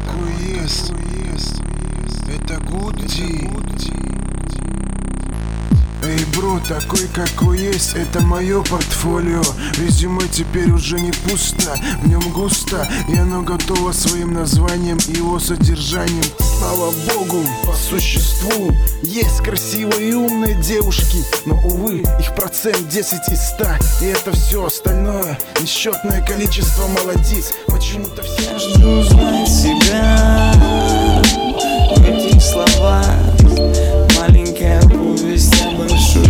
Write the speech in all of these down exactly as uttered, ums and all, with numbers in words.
какой есть, это Гудди. Эй, бро, такой какой есть, это мое портфолио. Резюме теперь уже не пусто, в нем густо, и оно готово своим названием и его содержанием. Слава богу, по существу есть красивые и умные девушки, но, увы, их процент десять из ста. И это все остальное, несчетное количество молодиц. Почему-то все жду узнать себя в этих словах. Маленькая повесть о большой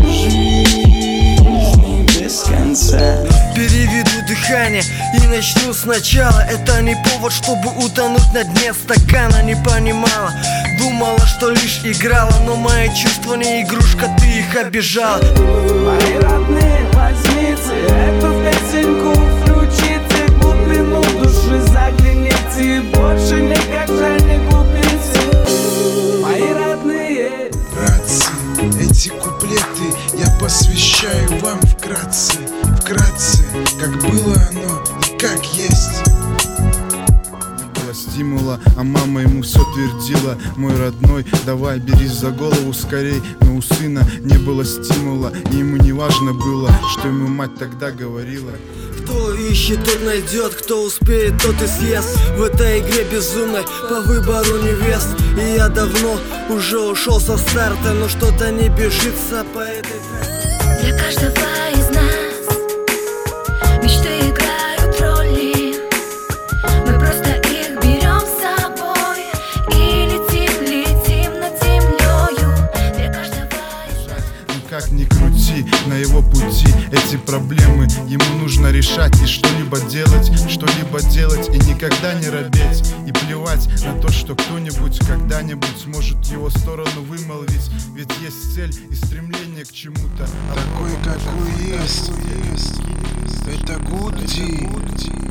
жизни без конца. Переведу дыхание и начну сначала. Это не повод, чтобы утонуть на дне стакана. Не понимала, думала, что лишь играла, но мои чувства не игрушка, ты их обижала. Мои родные, возьмите эту песенку, включите глубину души, загляните и больше никогда не купите. Мои родные братцы, эти куплеты я посвящаю вам вкратце, вкратце, как было оно и как есть. Не было стимула, а мама ему все твердила: мой родной, давай берись за голову скорей. Но у сына не было стимула, и ему не важно было, что ему мать тогда говорила. Кто ищет, тот найдет, кто успеет, тот и съест. В этой игре безумной по выбору невест. И я давно уже ушел со старта, но что-то не бежится по этой трассе. Для каждого из нас мечты играют роли. Мы просто их берем с собой и летим, летим над землею. Для каждого из нас. Ну как ни крути, на его пути эти проблемы ему нужно решать и что-либо делать, что-либо делать и никогда не робеть. И плевать на то, что кто-нибудь когда-нибудь сможет его сторону вымолвить. Ведь есть цель и стремление к чему-то. Такой какой есть, это Гудди.